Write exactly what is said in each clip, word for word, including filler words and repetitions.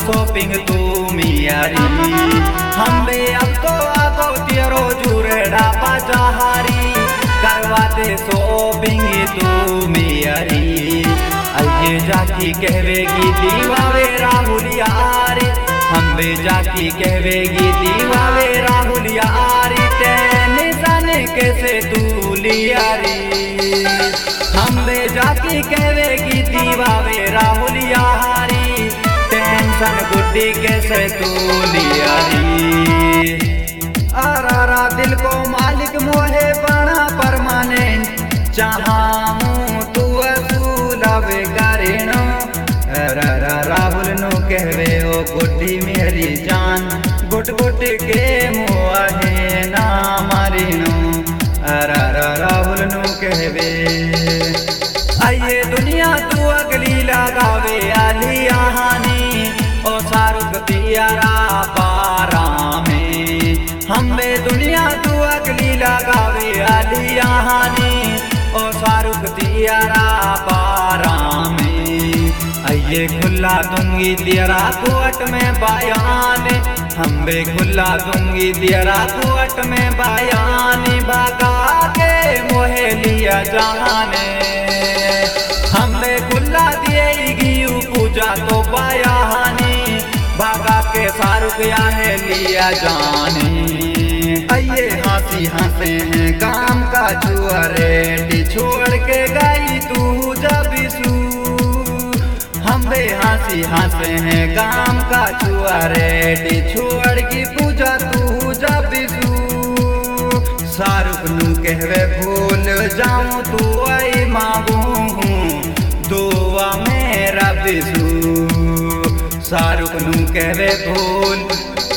Shopping तू मियारी हम बे अब तो आगो तेरो जुरेड़ा पचाहारी करवा दे शॉपिंग तू मियारी अये जाती कहवेगी दीवावे राहुल यार हम बे जाती कहवेगी दीवावे राहुल यार टेंशन कैसे तू लियारी हम बे जाती कहवेगी दीवावे राहुल यारी टेंशन गुड्डी कैसे तू लियारी आरा दिल को मालिक मोहे बना परमानेंट चाहूं तू असूलावे करेनो राहुल नु कहवे ओ गुड्डी मेरी जान गुट गुट के मुआहे ना मारिनो राहुल नु कहवे आइए दुनिया तू अगली लगावे आली आहानी ओ शाहरुख तियारा पारा में हम बे दुनिया तू अगली लगावे आली आहानी ओ शाहरुख तियारा पारा में आइए खुला दूंगी तेरा कोट में बयान हम बे खुला दूंगी तेरा कोट में बयान भागा के मोहे लिया जाने हम बे खुला दिएगी पूजा तो बयानी भागा के शाहरुख याहे लिया जाने आइए हंसी हंसे हैं काम का छुआरे छोड़ के गई तू जब सू हम बे हंसी हंसे हैं काम का छुआरे छोड़ की पूजा तू जब सू शाहरुख नु कहवे भूल जाऊं तू आई मांगू दुआ मेरा बिसू शाहरुख नु कहवे भूल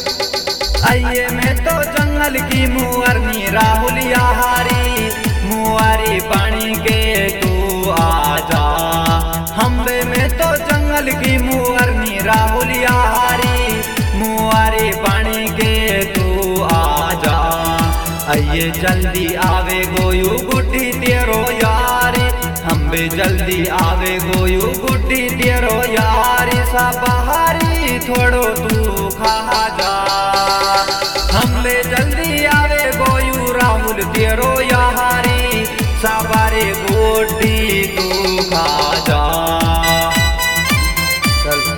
आइए मैं तो जंगल की मुअरनी राहुल यारी मुआरी पानी के तू आजा हम बे मैं तो जंगल की मुअरनी राहुल यारी मुआरी पानी के तू आजा आइए जल्दी आवे गोयू गुड्डी तेरो यारी हम बे जल्दी आवे गोयू गुड्डी तेरो यारी सा बहारी थोड़ो तू खा जा हम बे जल्दी आवे गोयू राहुल तेरो यारी साबारे गुड्डी तू खा जा चल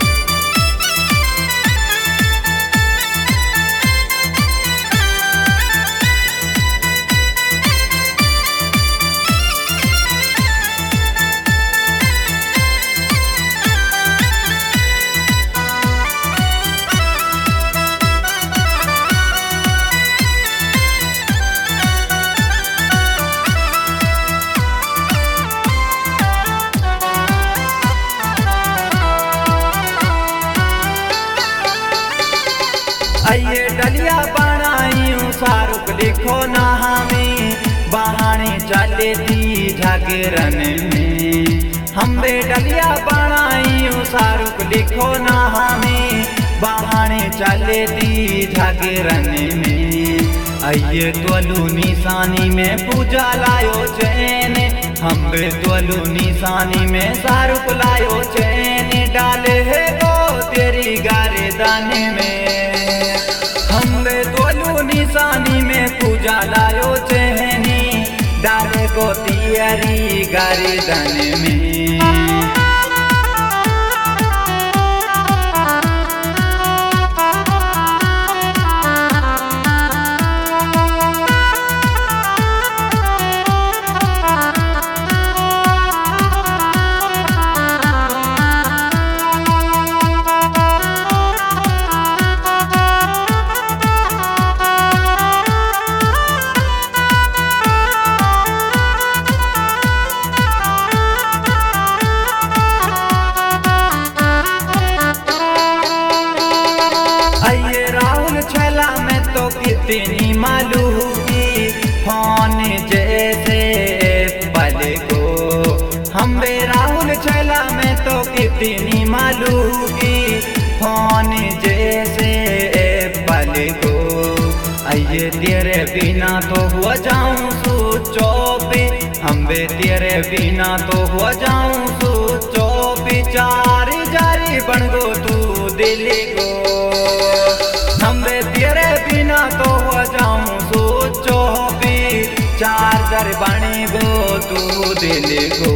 आइए डलिया बनाई शाहरुख लिखो ना हमें बहाने चले थी जागरण में हम बे डलिया बनाई शाहरुख लिखो ना हमें बहाने चले थी जागरण में आइए तोलू निशानी में पूजा लायो चैन हम बे तोलू निशानी में शाहरुख लायो चैन डाले है गो तेरी गारेदाने में हम बे तोलू निशानी में पूजा लायो चहनी डाले को तियारी गारेदान में कितनी मालूम की फोन जैसे पल को हम बे राहुल चला में तो कितनी मालूम की फोन जैसे पल को आइए तेरे बिना तो हो जाऊं सोचो पे हम बे तेरे बिना तो हो जाऊं सोचो पे चार जारी बन गो तू दिल को। हमरे तेरे बिना तो हो जाऊं सोचो भी, चार्जर बन गो तू दिल को।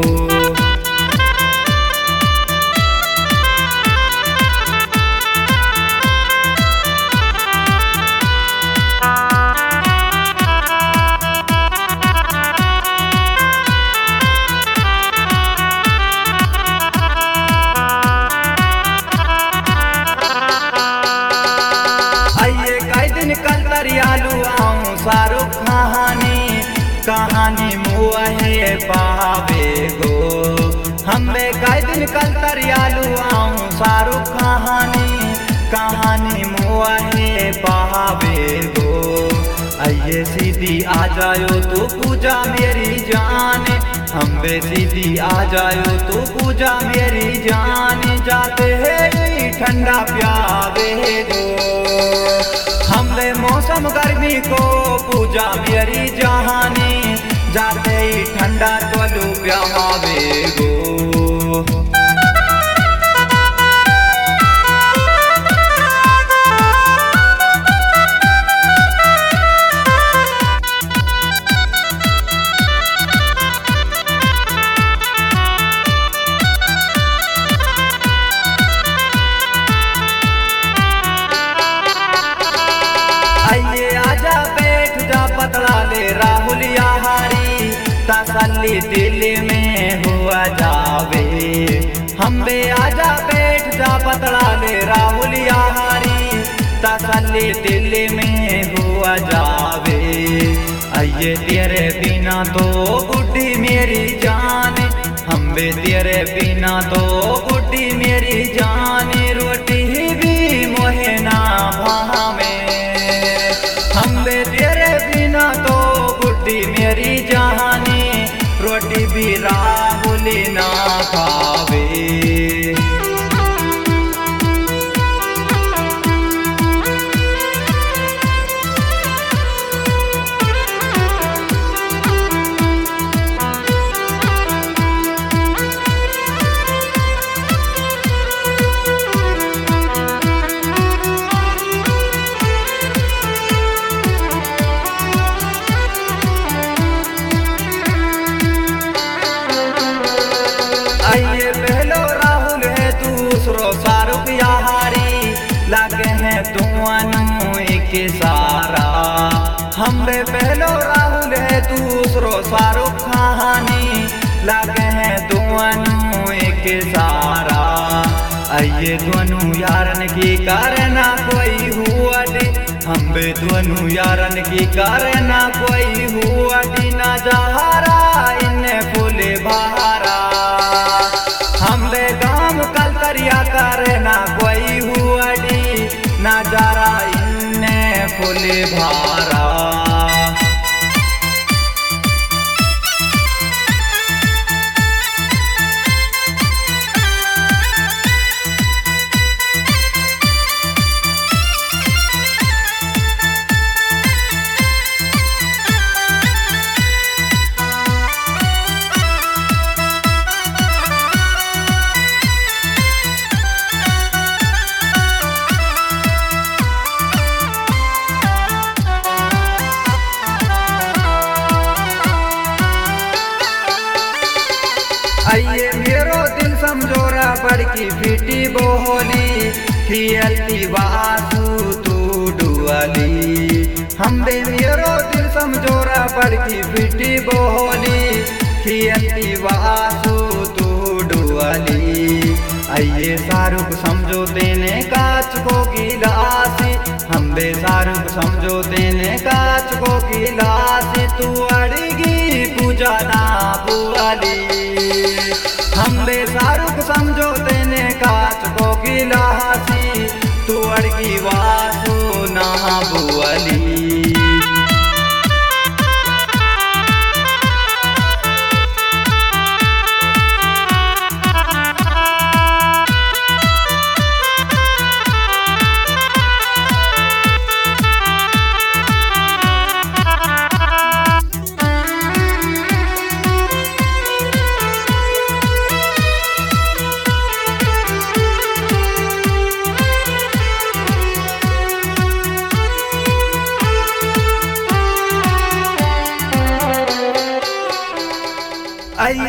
कल तरियालू आऊं शाहरुख कहानी कहानी मुहे पावे गो। हमें कई दिन कल तरियालू आऊं शाहरुख कहानी कहानी मुहे पावे गो। आइए सीधी आ जायो तू पूजा मेरी जान, हमें सीधी आ जायो तू पूजा मेरी जान। जाते है ठंडा प्यावे गो, हमले मौसम गर्मी को पूजा मेरी जहानी। जाते ही ठंडा तो प्यावे गो। पतला ले राहुल यारी तसल्ली दिल में हुआ जावे। हम बे आजा बैठ जा पतला ले राहुल यारी तसल्ली दिल में हुआ जावे। आइए तेरे बिना तो बुढ़ी मेरी जान, हम बे तेरे बिना तो बुढ़ी मेरी जान। रोटी भी मोहे ना भावे, हम बे तेरे बिना तो बुढ़ी मेरी जहानी। रोटी भी राहुल ना खावे। आइए पहलो राहुल है दूसरो शाहरुख यारी, लगे हैं दोनों एक सारा। हमरे पहलो राहुल है दूसरो शाहरुख कहानी, लगे हैं दोनों एक सारा। आइए दोनों यारन की करना कोई हुआ दी, हम बे दोनों यारन की करना कोई हुआ दी। नजारा इन्हें फूले बहारा, हम बे गाम कल तरिया करना कोई हुआ दी। नजारा इन्हें फूले भारा। आइए मेरो दिल समझोरा बड़की फीटी बोली, खियलती वासु तू डुअली। हम बे मेरो दिल समझोरा बड़की फीटी बोली, खियलती वासु तू डुअली। आइए शाहरुख समझो देने काच को गिलासी, हम बे शाहरुख समझो देने काच को गिलासी। तू अड़गी पूजा ना बुआली, हम बे शाहरुख समझो देने काच को गिलासी। तू अड़गी वासु ना बुअली।